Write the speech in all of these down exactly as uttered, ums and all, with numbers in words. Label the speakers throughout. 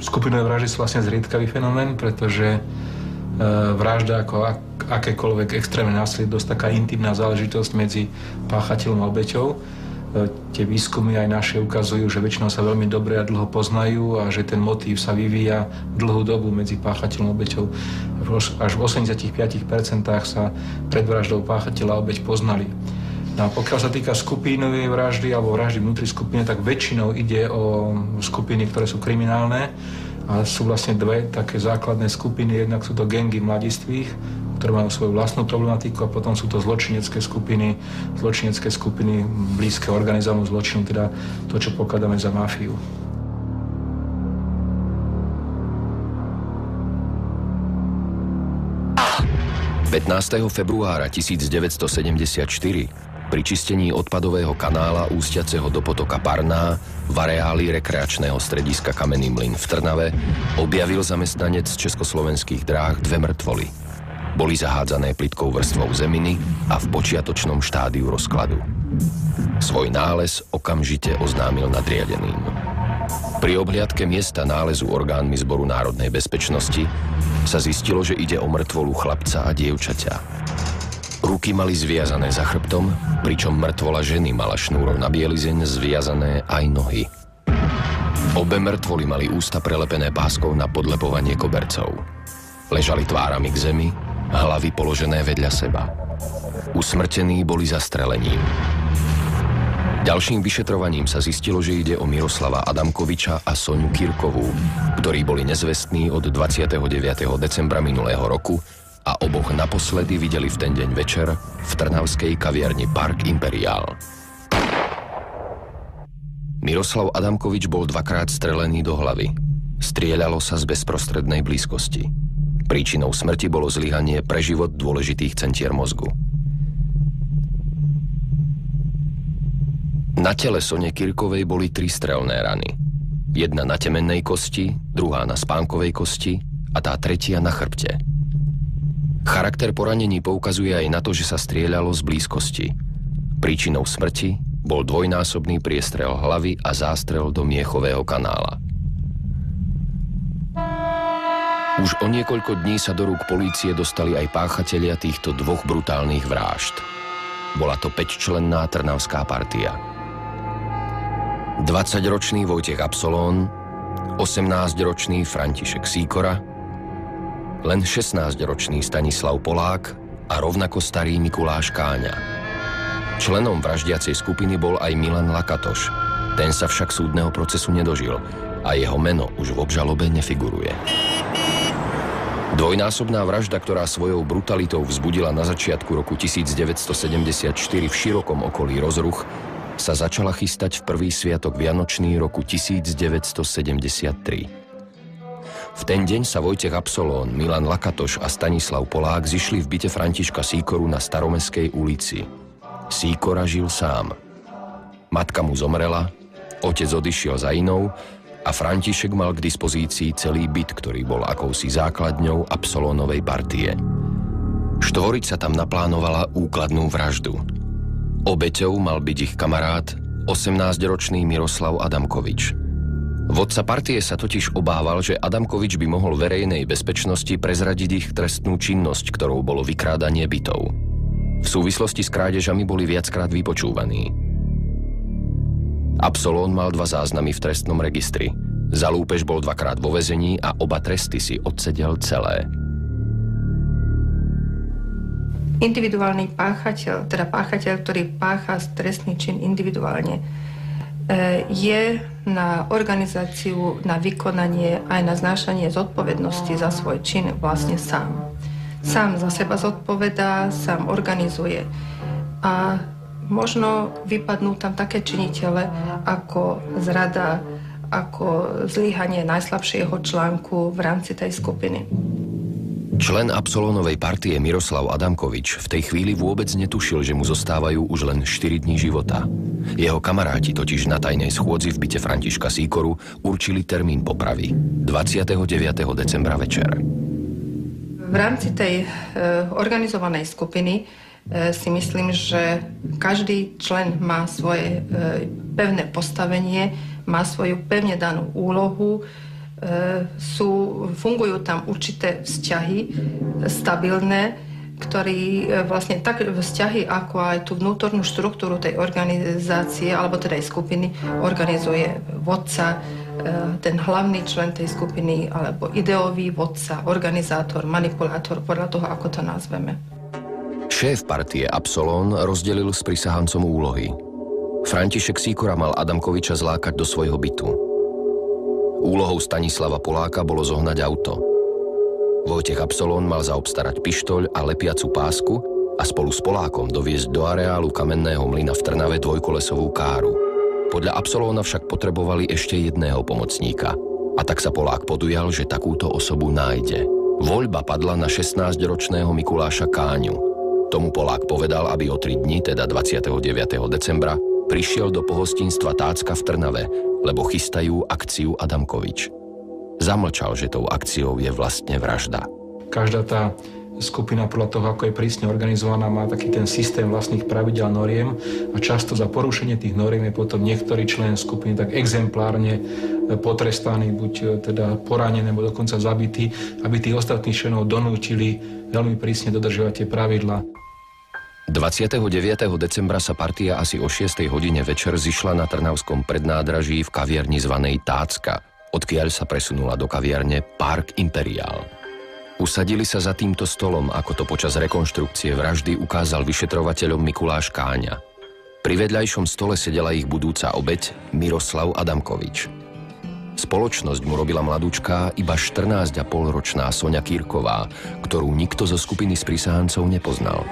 Speaker 1: skupinové vraždy sú vlastne zriedkavý fenomén, pretože e, vražda ako ak, akékoľvek extrémne násilie je dosť taká intimná záležitosť medzi páchateľom a obeťou. E, tie výskumy aj naše ukazujú, že väčšinou sa veľmi dobre a dlho poznajú a že ten motív sa vyvíja dlhú dobu medzi páchateľom a obeťou. Až v osemdesiatich piatich percentách sa pred vraždou páchateľa a obeť poznali. No a pokiaľ sa týka skupinovej vraždy alebo vraždy vnútri skupiny, tak väčšinou ide o skupiny, ktoré sú kriminálne a sú vlastne dve také základné skupiny. Jednak sú to gangy mladistvých, ktoré majú svoju vlastnú problematiku, a potom sú to zločinecké skupiny, zločinecké skupiny blízke organizovanému zločinu, teda to, čo pokladáme za mafiu.
Speaker 2: pätnásteho februára tisícdeväťstosedemdesiatštyri pri čistení odpadového kanála ústiaceho do potoka Parná v areáli rekreačného strediska Kamenný mlyn v Trnave objavil zamestnanec Československých dráh dve mŕtvoly. Boli zahádzané plytkou vrstvou zeminy a v počiatočnom štádiu rozkladu. Svoj nález okamžite oznámil nadriadeným. Pri obhliadke miesta nálezu orgánmi Zboru národnej bezpečnosti sa zistilo, že ide o mŕtvolu chlapca a dievčaťa. Ruky mali zviazané za chrbtom, pričom mŕtvola ženy mala šnúrov na bielizeň zviazané aj nohy. Obe mŕtvoly mali ústa prelepené páskou na podlepovanie kobercov. Ležali tvárami k zemi, hlavy položené vedľa seba. Usmrtení boli zastrelením. Ďalším vyšetrovaním sa zistilo, že ide o Miroslava Adamkoviča a Soňu Kirkovú, ktorí boli nezvestní od dvadsiateho deviateho decembra minulého roku a oboch naposledy videli v ten deň večer v trnavskej kaviarni Park Imperial. Miroslav Adamkovič bol dvakrát strelený do hlavy. Strieľalo sa z bezprostrednej blízkosti. Príčinou smrti bolo zlyhanie pre život dôležitých centier mozgu. Na tele Sone Kirkovej boli tri strelné rany. Jedna na temennej kosti, druhá na spánkovej kosti a tá tretia na chrbte. Charakter poranení poukazuje aj na to, že sa strieľalo z blízkosti. Príčinou smrti bol dvojnásobný priestrel hlavy a zástrel do miechového kanála. Už o niekoľko dní sa do rúk polície dostali aj páchatelia týchto dvoch brutálnych vražd. Bola to päťčlenná trnavská partia. dvadsaťročný Vojtech Absolón, osemnásťročný František Sýkora, len šestnásťročný Stanislav Polák a rovnako starý Mikuláš Káňa. Členom vraždiacej skupiny bol aj Milan Lakatoš. Ten sa však súdneho procesu nedožil a jeho meno už v obžalobe nefiguruje. Dvojnásobná vražda, ktorá svojou brutalitou vzbudila na začiatku roku tisícdeväťstosedemdesiatštyri v širokom okolí rozruch, sa začala chystať v prvý sviatok vianočný roku tisícdeväťstosedemdesiattri. V ten deň sa Vojtech Absolón, Milan Lakatoš a Stanislav Polák zišli v byte Františka Sýkoru na Staromestskej ulici. Sýkora žil sám. Matka mu zomrela, otec odišiel za inou a František mal k dispozícii celý byt, ktorý bol akousi základňou Absolónovej partie. Štvoriť sa tam naplánovala úkladnú vraždu. Obeťou mal byť ich kamarát, osemnásťročný Miroslav Adamkovič. Vodca partie sa totiž obával, že Adamkovič by mohol verejnej bezpečnosti prezradiť ich trestnú činnosť, ktorou bolo vykrádanie bytov. V súvislosti s krádežami boli viackrát vypočúvaní. Absolón mal dva záznamy v trestnom registri. Za lúpež bol dvakrát vo väzení a oba tresty si odsedel celé.
Speaker 3: Individuálny páchateľ, teda páchateľ, ktorý pácha trestný čin individuálne, je na organizáciu, na vykonanie aj na znášanie zodpovednosti za svoj čin vlastne sám. Sám za seba zodpovedá, sám organizuje. A možno vypadnú tam také činitele ako zrada, ako zlyhanie najslabšieho článku v rámci tej skupiny.
Speaker 2: Člen Absolónovej partie Miroslav Adamkovič v tej chvíli vôbec netušil, že mu zostávajú už len štyri dní života. Jeho kamaráti totiž na tajnej schôdzi v byte Františka Sýkoru určili termín popravy dvadsiateho deviateho decembra večer.
Speaker 3: V rámci tej e, organizovanej skupiny e, si myslím, že každý člen má svoje e, pevné postavenie, má svoju pevne danú úlohu, sú, fungujú tam určité vzťahy stabilné, ktorí vlastne tak vzťahy, ako aj tú vnútornú štruktúru tej organizácie, alebo teda aj skupiny, organizuje vodca, ten hlavný člen tej skupiny, alebo ideový vodca, organizátor, manipulátor, podľa toho, ako to nazveme.
Speaker 2: Šéf partie Absolón rozdelil s prisahancom úlohy. František Sýkora mal Adamkoviča zlákať do svojho bytu. Úlohou Stanislava Poláka bolo zohnať auto. Vojtech Absolón mal zaobstarať pištoľ a lepiacu pásku a spolu s Polákom doviesť do areálu kamenného mlyna v Trnave dvojkolesovú káru. Podľa Absolóna však potrebovali ešte jedného pomocníka. A tak sa Polák podujal, že takúto osobu nájde. Voľba padla na šestnásťročného Mikuláša Káňu. Tomu Polák povedal, aby o tri dni, teda dvadsiateho deviateho decembra, prišiel do pohostinstva Tácka v Trnave, lebo chystajú akciu Adamkovič. Zamlčal, že tou akciou je vlastne vražda.
Speaker 1: Každá tá skupina podľa toho, ako je prísne organizovaná, má taký ten systém vlastných pravidel noriem a často za porušenie tých noriem je potom niektorý člen skupiny tak exemplárne potrestaný, buď teda poranený, alebo dokonca zabitý, aby tých ostatných členov donútili veľmi prísne dodržiavať tie pravidlá.
Speaker 2: dvadsiateho deviateho decembra sa partia asi o šiestej hodine večer zišla na Trnavskom prednádraží v kaviarni zvanej Tácka, odkiaľ sa presunula do kaviarne Park Imperial. Usadili sa za týmto stolom, ako to počas rekonštrukcie vraždy ukázal vyšetrovateľom Mikuláš Káňa. Pri vedľajšom stole sedela ich budúca obeť Miroslav Adamkovič. Spoločnosť mu robila mladúčká, iba štrnásťapolročná Soňa Kýrková, ktorú nikto zo skupiny sprisahancov nepoznal.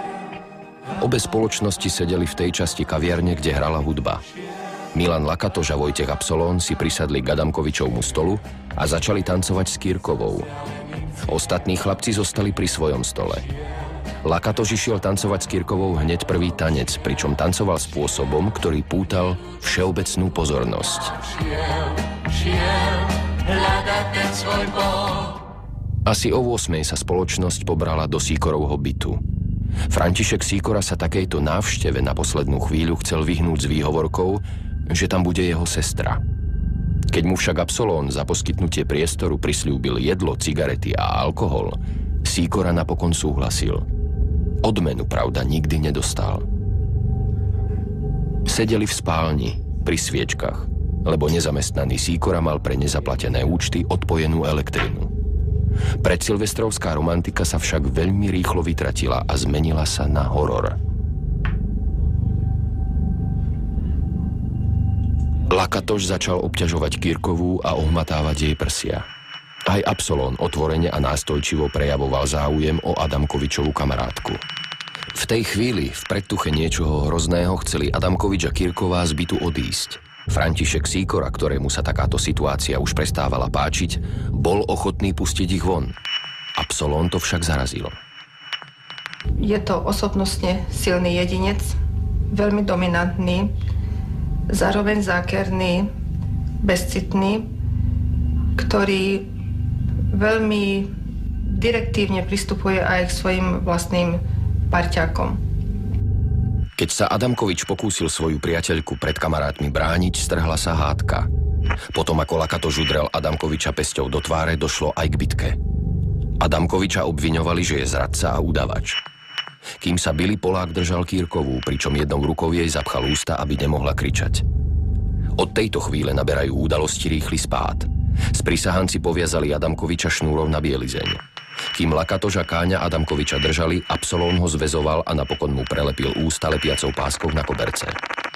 Speaker 2: Obe spoločnosti sedeli v tej časti kaviarne, kde hrala hudba. Milan Lakatoš a Vojtech Absolón si prisadli k Adamkovičovmu stolu a začali tancovať s Kýrkovou. Ostatní chlapci zostali pri svojom stole. Lakatoš išiel tancovať s Kýrkovou hneď prvý tanec, pričom tancoval spôsobom, ktorý pútal všeobecnú pozornosť. Asi o ôsmej sa spoločnosť pobrala do Sýkorovho bytu. František Sýkora sa takejto návšteve na poslednú chvíľu chcel vyhnúť s výhovorkou, že tam bude jeho sestra. Keď mu však Absolón za poskytnutie priestoru prisľúbil jedlo, cigarety a alkohol, Sýkora napokon súhlasil. Odmenu, pravda, nikdy nedostal. Sedeli v spálni, pri sviečkach, lebo nezamestnaný Sýkora mal pre nezaplatené účty odpojenú elektrinu. Predsilvestrovská romantika sa však veľmi rýchlo vytratila a zmenila sa na horor. Lakatoš začal obťažovať Kýrkovú a ohmatávať jej prsia. Aj Absolón otvorene a nástojčivo prejavoval záujem o Adamkovičovú kamarátku. V tej chvíli, v predtuche niečoho hrozného, chceli Adamkovič a Kýrková z bytu odísť. František Sýkora, ktorému sa takáto situácia už prestávala páčiť, bol ochotný pustiť ich von. Absolón to však zarazilo.
Speaker 3: Je to osobnostne silný jedinec, veľmi dominantný, zároveň zákerný, bezcitný, ktorý veľmi direktívne pristupuje aj k svojim vlastným parťákom.
Speaker 2: Keď sa Adamkovič pokúsil svoju priateľku pred kamarátmi brániť, strhla sa hádka. Potom ako Lakatoš udrel Adamkoviča pesťou do tváre, došlo aj k bitke. Adamkoviča obviňovali, že je zradca a udavač. Kým sa bili, Polák držal Kýrkovú, pričom jednou rukou jej zapchal ústa, aby nemohla kričať. Od tejto chvíle naberajú udalosti rýchly spád. Sprisahanci poviazali Adamkoviča šnúrov na bielizeň. Kým Lakatoš a Káňa Adamkoviča držali, Absolón ho zväzoval a napokon mu prelepil ústa lepiacou páskou na koberce.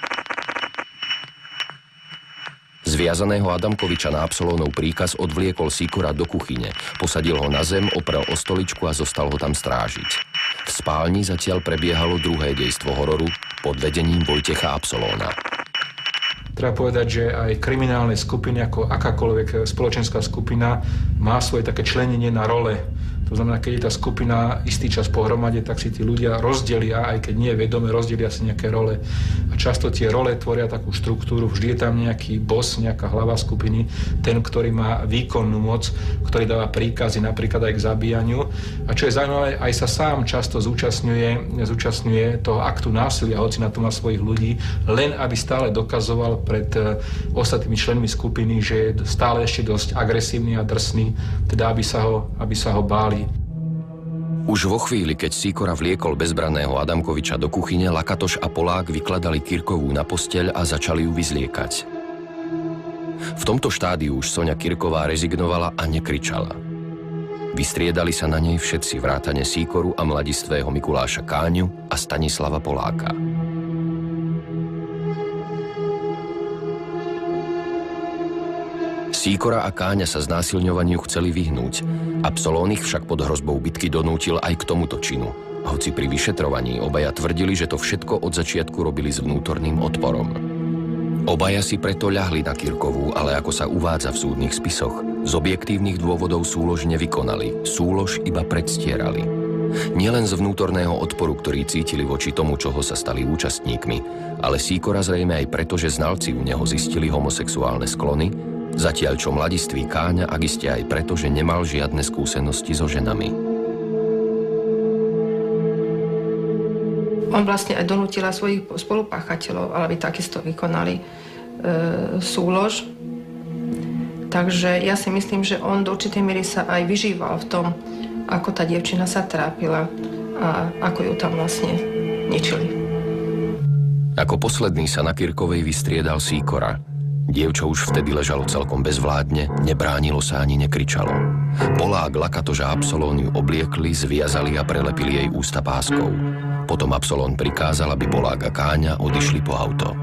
Speaker 2: Zviazaného Adamkoviča na Absolónov príkaz odvliekol Sýkora do kuchyne, posadil ho na zem, oprel o stoličku a zostal ho tam strážiť. V spálni zatiaľ prebiehalo druhé dejstvo hororu pod vedením Vojtecha Absolóna.
Speaker 1: Treba povedať, že aj kriminálne skupiny, ako akákoľvek spoločenská skupina, má svoje také členenie na role. To To znamená, keď je tá skupina istý čas pohromade, tak si tí ľudia rozdelia, aj keď nie je vedome, rozdelia si nejaké role. A často tie role tvoria takú štruktúru, vždy je tam nejaký boss, nejaká hlava skupiny, ten, ktorý má výkonnú moc, ktorý dáva príkazy napríklad aj k zabíjaniu. A čo je zaujímavé, aj sa sám často zúčastňuje, zúčastňuje toho aktu násilia, hoci na to má svojich ľudí, len aby stále dokazoval pred ostatnými členmi skupiny, že je stále ešte dosť agresívny a drsný, teda aby sa ho, aby sa ho báli.
Speaker 2: Už vo chvíli, keď Sýkora vliekol bezbranného Adamkoviča do kuchyne, Lakatoš a Polák vykladali Kirkovú na posteľ a začali ju vyzliekať. V tomto štádiu už Soňa Kirková rezignovala a nekričala. Vystriedali sa na nej všetci vrátane Sýkoru a mladistvého Mikuláša Káňu a Stanislava Poláka. Sýkora a Káňa sa znásilňovaniu chceli vyhnúť. Absolón ich však pod hrozbou bitky donútil aj k tomuto činu. Hoci pri vyšetrovaní obaja tvrdili, že to všetko od začiatku robili s vnútorným odporom. Obaja si preto ľahli na Kirkovú, ale ako sa uvádza v súdnych spisoch, z objektívnych dôvodov súlož nevykonali, súlož iba predstierali. Nielen z vnútorného odporu, ktorý cítili voči tomu, čoho sa stali účastníkmi, ale Sýkora zrejme aj preto, že znalci u neho zistili homosexuálne sklony, zatiaľ čo mladistvý Káňa ak iste aj preto, že nemal žiadne skúsenosti so ženami.
Speaker 3: On vlastne aj donútila svojich spolupáchateľov, aby takisto vykonali e, súlož. Takže ja si myslím, že on do určitej miery sa aj vyžíval v tom, ako tá dievčina sa trápila a ako ju tam vlastne ničili.
Speaker 2: Ako posledný sa na Kirkovej vystriedal Sýkora. Dievča už vtedy ležalo celkom bezvládne, nebránilo sa ani nekričalo. Polák, Lakatoš a Absolón ju obliekli, zviazali a prelepili jej ústa páskou. Potom Absolón prikázal, aby Polák a Káňa odišli po auto.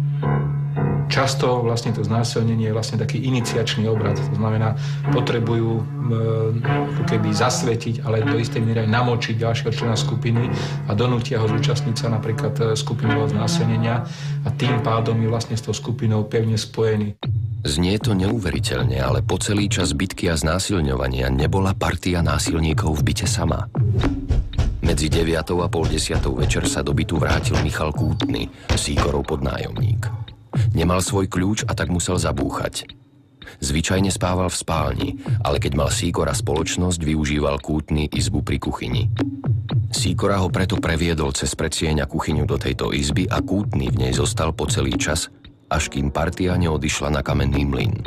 Speaker 1: Často vlastne to znásilnenie je vlastne taký iniciačný obrad. To znamená, potrebujú e, keby zasvetiť, ale do istej miery aj namočiť ďalšieho člena skupiny a donútia ho zúčastniť sa napríklad skupinového znásilnenia a tým pádom je vlastne s tou skupinou pevne spojený.
Speaker 2: Znie to neuveriteľne, ale po celý čas bitky a znásilňovania nebola partia násilníkov v byte sama. Medzi deviatou a pol desiatou večer sa do bytu vrátil Michal Kútny, Sýkorov podnájomník. Nemal svoj kľúč a tak musel zabúchať. Zvyčajne spával v spálni, ale keď mal Sýkora spoločnosť, využíval Kútny izbu pri kuchyni. Sýkora ho preto previedol cez predsieň a kuchyňu do tejto izby a Kútny v nej zostal po celý čas, až kým partia neodišla na Kamenný mlyn.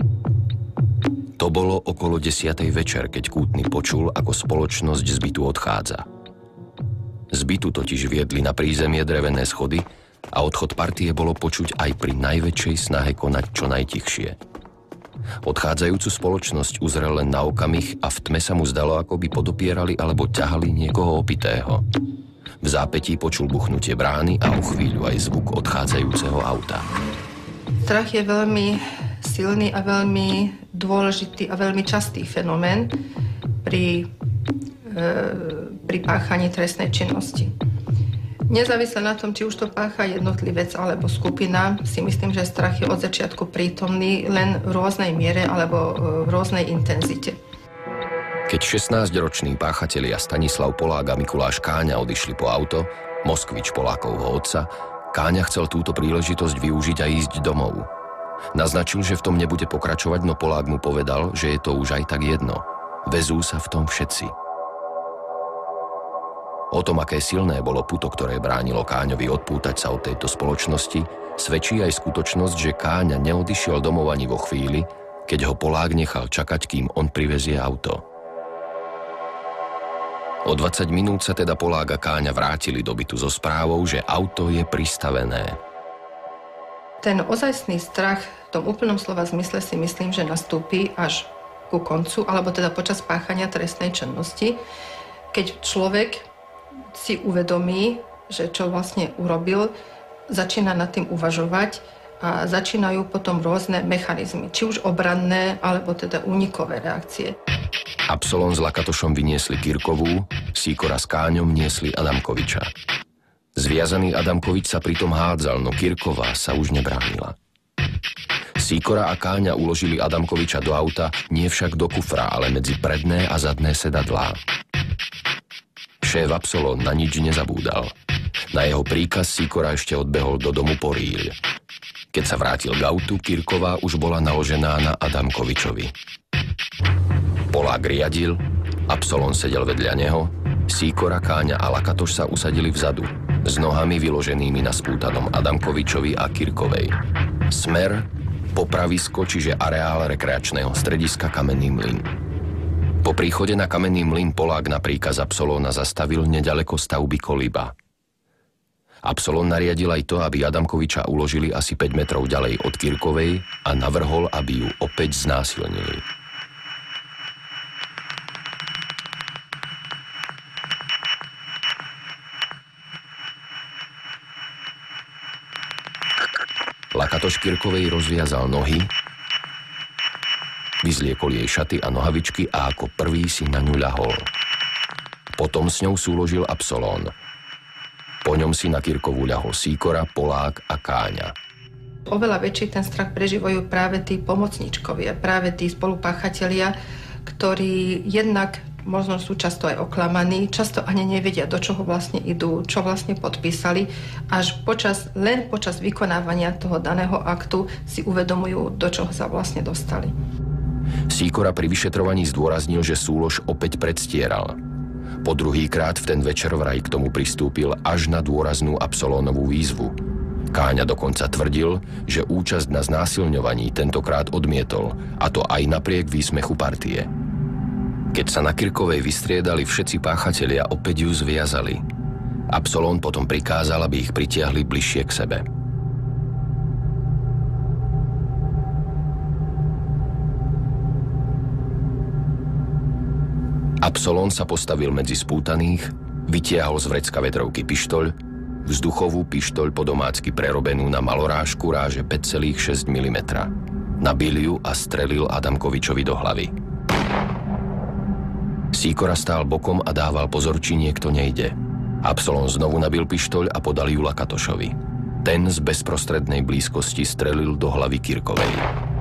Speaker 2: To bolo okolo desiatej večer, keď Kútny počul, ako spoločnosť z bytu odchádza. Z bytu totiž viedli na prízemie drevené schody a odchod partie bolo počuť aj pri najväčšej snahe konať čo najtichšie. Odchádzajúcu spoločnosť uzrel len na okamih a v tme sa mu zdalo, ako by podopierali alebo ťahali niekoho opitého. V zápätí počul buchnutie brány a o chvíľu aj zvuk odchádzajúceho auta.
Speaker 3: Strach je veľmi silný a veľmi dôležitý a veľmi častý fenomén pri, e, pri páchaní trestnej činnosti. Nezávisle na tom, či už to pácha jednotlivec alebo skupina, si myslím, že strach je od začiatku prítomný len v rôznej miere alebo v rôznej intenzite.
Speaker 2: Keď šestnásťroční páchatelia Stanislav Polák a Mikuláš Káňa odišli po auto, Moskvič Polákovho otca, Káňa chcel túto príležitosť využiť a ísť domov. Naznačil, že v tom nebude pokračovať, no Polák mu povedal, že je to už aj tak jedno. Vezú sa v tom všetci. O tom, aké silné bolo puto, ktoré bránilo Káňovi odpútať sa od tejto spoločnosti, svedčí aj skutočnosť, že Káňa neodišiel domov ani vo chvíli, keď ho Polák nechal čakať, kým on privezie auto. O dvadsať minút sa teda Polák a Káňa vrátili do bytu so správou, že auto je pristavené.
Speaker 3: Ten ozajstný strach v tom úplnom slova zmysle si myslím, že nastúpi až ku koncu, alebo teda počas páchania trestnej činnosti, keď človek si uvedomí, že čo vlastne urobil, začína nad tým uvažovať a začínajú potom rôzne mechanizmy, či už obranné, alebo teda únikové reakcie.
Speaker 2: Absolón s Lakatošom vyniesli Kirkovú, Sýkora s Káňom niesli Adamkoviča. Zviazaný Adamkovič sa pritom hádzal, no Kirková sa už nebránila. Sýkora a Káňa uložili Adamkoviča do auta, nie však do kufra, ale medzi predné a zadné sedadlá. Šéf Absolón na nič nezabúdal. Na jeho príkaz Sýkora ešte odbehol do domu po Ríľ. Keď sa vrátil k autu, Kirková už bola naložená na Adamkovičovi. Polák riadil, Absolón sedel vedľa neho, Sýkora, Káňa a Lakatoš sa usadili vzadu, s nohami vyloženými na spútanom Adamkovičovi a Kirkovej. Smer, popravisko, čiže areál rekreačného strediska Kamenný mlyn. Po príchode na Kamenný mlyn Polák na príkaz Absolóna zastavil neďaleko stavby Kolíba. Absolón nariadil aj to, aby Adamkoviča uložili asi päť metrov ďalej od Kirkovej a navrhol, aby ju opäť znásilnili. Lakatoš Kirkovej rozviazal nohy, vyzliekol jej šaty a nohavičky a ako prvý si na ňu ľahol. Potom s ňou súložil Absolón. Po ňom si na Kirkovú ľahol Sýkora, Polák a Káňa.
Speaker 3: Oveľa väčší ten strach prežívajú práve tí pomocníčkovia, práve tí spolupáchatelia, ktorí jednak možno sú často aj oklamaní, často ani nevedia, do čoho vlastne idú, čo vlastne podpísali. Až počas, len počas vykonávania toho daného aktu si uvedomujú, do čoho sa vlastne dostali.
Speaker 2: Sýkora pri vyšetrovaní zdôraznil, že súlož opäť predstieral. Po druhýkrát v ten večer vraj k tomu pristúpil až na dôraznú Absolónovú výzvu. Káňa dokonca tvrdil, že účasť na znásilňovaní tentokrát odmietol, a to aj napriek výsmechu partie. Keď sa na Kirkovej vystriedali všetci páchatelia, opäť ju zviazali. Absolón potom prikázal, aby ich pritiahli bližšie k sebe. Absolón sa postavil medzi spútaných, vytiahol z vrecka vedrovky pištoľ, vzduchovú pištoľ po domácky prerobenú na malorážku ráže päť celá šesť milimetra. Nabil ju a strelil Adamkovičovi do hlavy. Sýkora stál bokom a dával pozor, či niekto nejde. Absolón znovu nabil pištoľ a podal ju Lakatošovi. Ten z bezprostrednej blízkosti strelil do hlavy Kirkovej.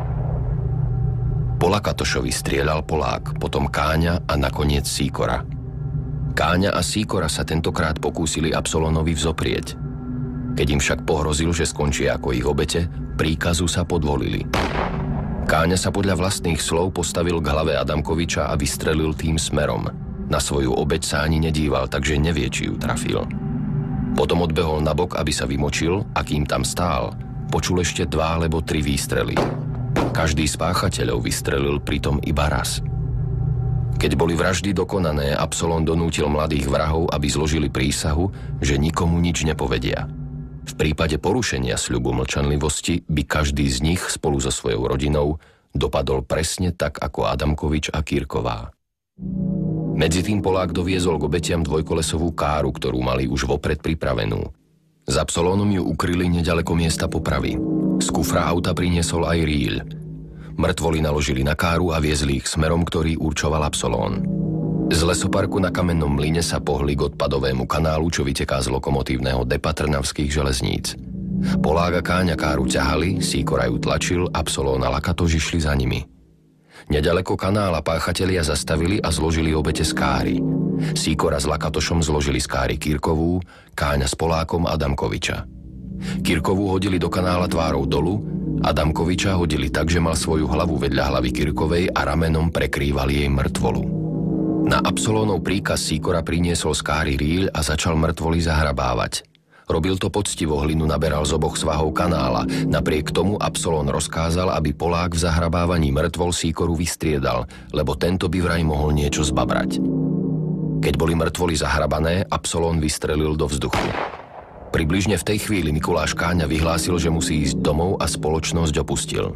Speaker 2: Po Lakatošovi strieľal Polák, potom Káňa a nakoniec Sýkora. Káňa a Sýkora sa tentokrát pokúsili Absolónovi vzoprieť. Keď im však pohrozil, že skončia ako ich obete, príkazu sa podvolili. Káňa sa podľa vlastných slov postavil k hlave Adamkoviča a vystrelil tým smerom. Na svoju obeť sa ani nedíval, takže nevie, či ju trafil. Potom odbehol nabok, aby sa vymočil, a kým tam stál, počul ešte dva alebo tri výstrely. Každý z páchateľov vystrelil pritom iba raz. Keď boli vraždy dokonané, Absolón donútil mladých vrahov, aby zložili prísahu, že nikomu nič nepovedia. V prípade porušenia sľubu mlčanlivosti by každý z nich spolu so svojou rodinou dopadol presne tak ako Adamkovič a Kirková. Medzitým Polák doviezol k obetiam dvojkolesovú káru, ktorú mali už vopred pripravenú. S Absolónom ju ukryli neďaleko miesta popravy. Z kufra auta priniesol aj Ríľ. Mŕtvoly naložili na káru a viezli ich smerom, ktorý určoval Absolón. Z lesoparku na Kamennom mlyne sa pohli k odpadovému kanálu, čo vyteká z lokomotívneho depa Trnavských železníc. Polák a Káňa káru ťahali, Sýkora ju tlačil, Absolón a Lakatoš išli za nimi. Neďaleko kanála páchatelia zastavili a zložili obete z káry. Sýkora s Lakatošom zložili z káry Kirkovú, Káňa s Polákom Adamkoviča. Kirkovú hodili do kanála tvárou dolu, Adamkoviča hodili tak, že mal svoju hlavu vedľa hlavy Kirkovej a ramenom prekrývali jej mŕtvolu. Na Absolónov príkaz Sýkora priniesol z káry Ríľ a začal mŕtvoly zahrabávať. Robil to poctivo, hlinu naberal z oboch svahov kanála. Napriek tomu Absolón rozkázal, aby Polák v zahrabávaní mŕtvol Sýkoru vystriedal, lebo tento by vraj mohol niečo zbabrať. Keď boli mŕtvoly zahrabané, Absolón vystrelil do vzduchu. Približne v tej chvíli Mikuláš Káňa vyhlásil, že musí ísť domov a spoločnosť opustil.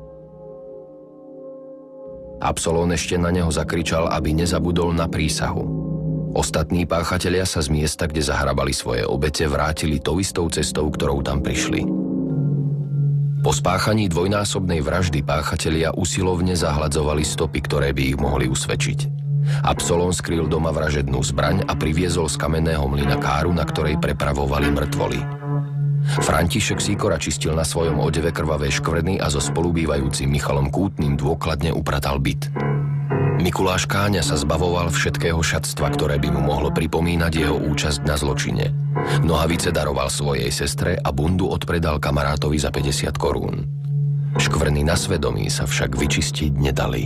Speaker 2: Absolón ešte na neho zakričal, aby nezabudol na prísahu. Ostatní páchatelia sa z miesta, kde zahrabali svoje obete, vrátili tou istou cestou, ktorou tam prišli. Po spáchaní dvojnásobnej vraždy páchatelia usilovne zahladzovali stopy, ktoré by ich mohli usvedčiť. Absolón skryl doma vražednú zbraň a priviezol z Kamenného mlyna káru, na ktorej prepravovali mŕtvoly. František Sýkora čistil na svojom odeve krvavé škvrny a so spolubývajúcim Michalom Kútnym dôkladne upratal byt. Mikuláš Káňa sa zbavoval všetkého šatstva, ktoré by mu mohlo pripomínať jeho účasť na zločine. Nohavice daroval svojej sestre a bundu odpredal kamarátovi za päťdesiat korún. Škvrny na svedomí sa však vyčistiť nedali.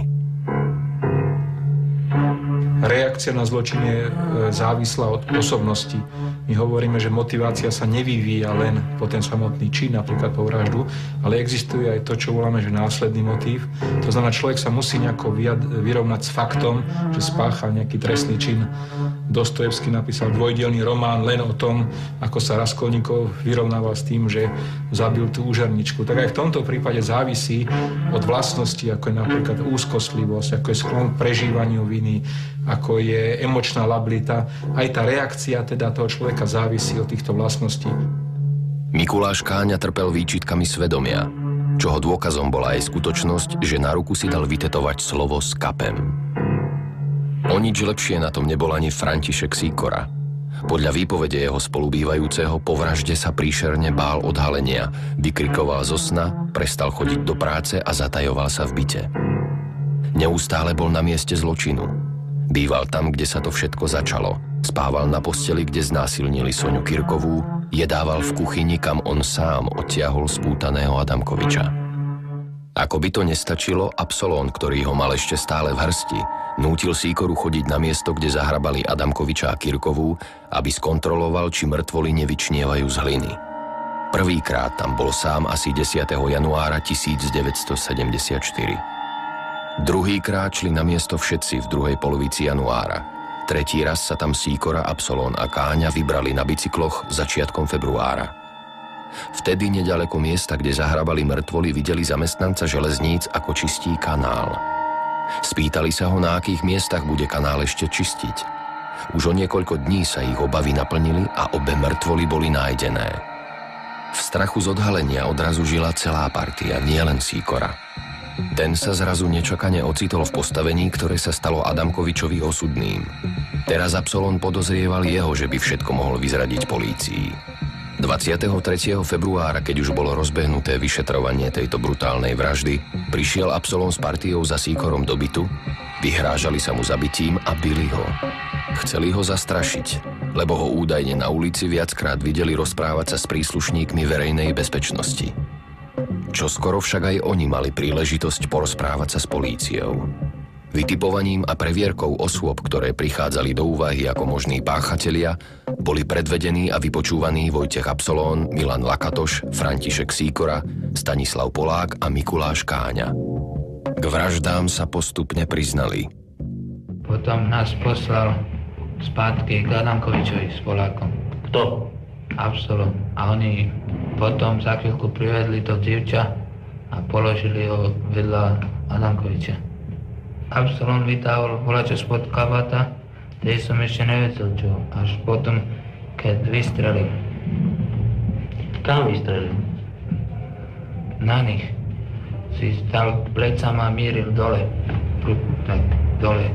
Speaker 1: Reakcia na zločin je závislá od osobnosti. My hovoríme, že motivácia sa nevyvíja len po ten samotný čin, napríklad po vraždu, ale existuje aj to, čo voláme, že následný motív. To znamená, človek sa musí nejako vyrovnať s faktom, že spáchal nejaký trestný čin. Dostojevský napísal dvojdielny román len o tom, ako sa Raskolníkov vyrovnával s tým, že zabil tú úžerničku. Tak aj v tomto prípade závisí od vlastnosti, ako je napríklad úzkostlivosť, ako je sklon k prežívaniu viny, ako je emočná labilita. Aj tá reakcia teda toho človeka závisí od týchto vlastností.
Speaker 2: Mikuláš Káňa trpel výčitkami svedomia, čoho dôkazom bola aj skutočnosť, že na ruku si dal vytetovať slovo s kapem. O nič lepšie na tom nebol ani František Sýkora. Podľa výpovede jeho spolubývajúceho po vražde sa príšerne bál odhalenia, vykrikoval zo sna, prestal chodiť do práce a zatajoval sa v byte. Neustále bol na mieste zločinu. Býval tam, kde sa to všetko začalo. Spával na posteli, kde znásilnili Soňu Kirkovú, jedával v kuchyni, kam on sám odtiahol spútaného Adamkoviča. Ako by to nestačilo, Absolón, ktorý ho mal ešte stále v hrsti, nútil Sýkoru chodiť na miesto, kde zahrabali Adamkoviča a Kirkovú, aby skontroloval, či mŕtvoly nevyčnievajú z hliny. Prvýkrát tam bol sám asi desiateho januára tisícdeväťstosedemdesiatštyri. Druhýkrát šli na miesto všetci v druhej polovici januára. Tretí raz sa tam Sýkora, Absolón a Káňa vybrali na bicykloch začiatkom februára. Vtedy neďaleko miesta, kde zahrabali mŕtvoly, videli zamestnanca železníc, ako čistí kanál. Spýtali sa ho, na akých miestach bude kanál ešte čistiť. Už o niekoľko dní sa ich obavy naplnili a obe mŕtvoly boli nájdené. V strachu z odhalenia odrazu žila celá partia, nielen Sýkora. Ten sa zrazu nečakane ocitol v postavení, ktoré sa stalo Adamkovičovi osudným. Teraz Absolón podozrieval jeho, že by všetko mohol vyzradiť polícii. dvadsiateho tretieho februára, keď už bolo rozbehnuté vyšetrovanie tejto brutálnej vraždy, prišiel Absolón s partiou za Sýkorom do bytu, vyhrážali sa mu zabitím a bili ho. Chceli ho zastrašiť, lebo ho údajne na ulici viackrát videli rozprávať sa s príslušníkmi verejnej bezpečnosti. Čoskoro však aj oni mali príležitosť porozprávať sa s políciou. Vytipovaním a previerkou osôb, ktoré prichádzali do úvahy ako možní páchatelia, boli predvedení a vypočúvaní Vojtech Absolón, Milan Lakatoš, František Sýkora, Stanislav Polák a Mikuláš Káňa. K vraždám sa postupne priznali.
Speaker 4: Potom nás poslal spátky k Adamkovičovi s Polákom.
Speaker 5: Kto?
Speaker 4: Absolón. A oni potom za chvíľku privedli to dievča a položili ho vedľa Adamkoviča. Absolón vytáhol volačo spod kabáta, tej som ešte nevedel čo. Až potom, keď vystrelil.
Speaker 5: Kam vystrelil?
Speaker 4: Na nich. Si stal plecama a mieril dole. Tak, dole.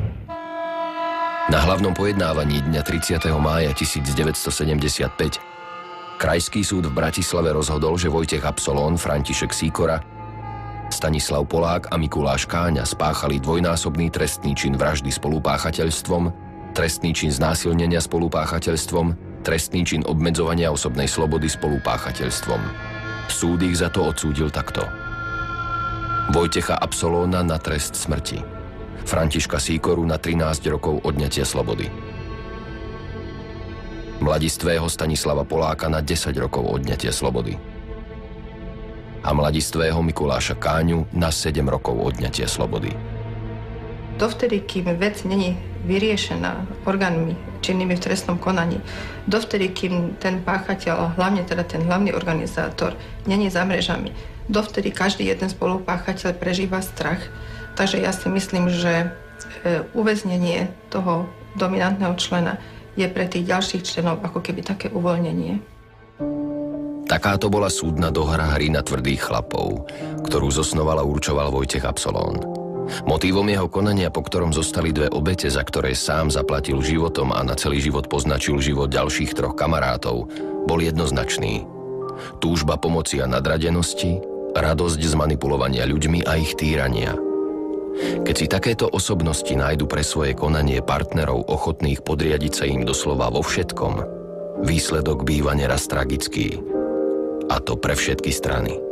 Speaker 2: Na hlavnom pojednávaní dňa tridsiateho mája tisícdeväťstosedemdesiatpäť Krajský súd v Bratislave rozhodol, že Vojtech Absolón, František Sýkora, Stanislav Polák a Mikuláš Káňa spáchali dvojnásobný trestný čin vraždy spolupáchateľstvom, trestný čin znásilnenia spolupáchateľstvom, trestný čin obmedzovania osobnej slobody spolupáchateľstvom. Súd ich za to odsúdil takto. Vojtecha Absolóna na trest smrti, Františka Sýkoru na trinásť rokov odňatia slobody, mladistvého Stanislava Poláka na desať rokov odňatia slobody a mladistvého Mikuláša Káňu na sedem rokov odňatia slobody.
Speaker 3: Dovtedy, kým vec není vyriešená orgánmi činnými v trestnom konaní, dovtedy, kým ten páchateľ, hlavne teda ten hlavný organizátor, není za mrežami, dovtedy každý jeden spolupáchateľ prežíva strach. Takže ja si myslím, že uväznenie toho dominantného člena je pre tých ďalších členov ako keby také uvoľnenie.
Speaker 2: Takáto bola súdna dohra hry na tvrdých chlapov, ktorú zosnoval a určoval Vojtech Absolón. Motívom jeho konania, po ktorom zostali dve obete, za ktoré sám zaplatil životom a na celý život poznačil život ďalších troch kamarátov, bol jednoznačný. Túžba pomoci a nadradenosti, radosť z manipulovania ľuďmi a ich týrania. Keď si takéto osobnosti nájdu pre svoje konanie partnerov ochotných podriadiť sa im doslova vo všetkom, výsledok býva neraz tragický. A to pre všetky strany.